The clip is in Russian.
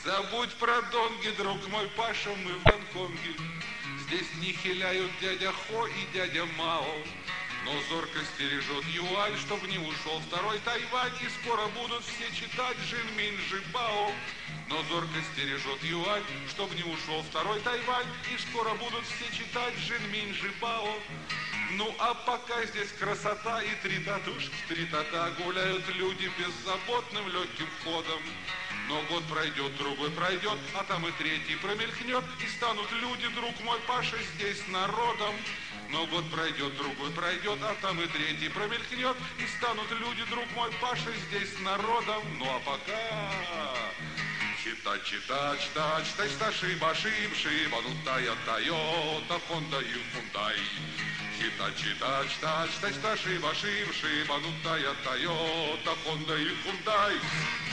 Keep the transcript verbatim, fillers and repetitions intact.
Забудь про донги, друг мой Паша, мы в Гонконге. Здесь не хиляют дядя Хо и дядя Мао, но зорко стережет юань, чтоб не ушел второй Тайвань, и скоро будут все читать Жин-Минь Жибао. Но зорко стережет юань, чтоб не ушел второй Тайвань, и скоро будут все читать Жин-Минь Жибао. Ну а пока здесь красота и три татушки, три тата гуляют люди беззаботным легким ходом. Но год пройдет, другой пройдет, а там и третий промелькнет, и станут люди, друг мой Паша, здесь народом. Но год пройдет, другой пройдет, а там и третий промелькнет, и станут люди, друг мой Паша, здесь народом. Ну а пока... Читать, читать, читать, читать, читать, шиба, шиб, шиба, ну тая, тойота, хонда и фундай. Читать, читать, читать, читать, читать, шиба, шиб, шиба, ну тая, тойота, хонда и фундай.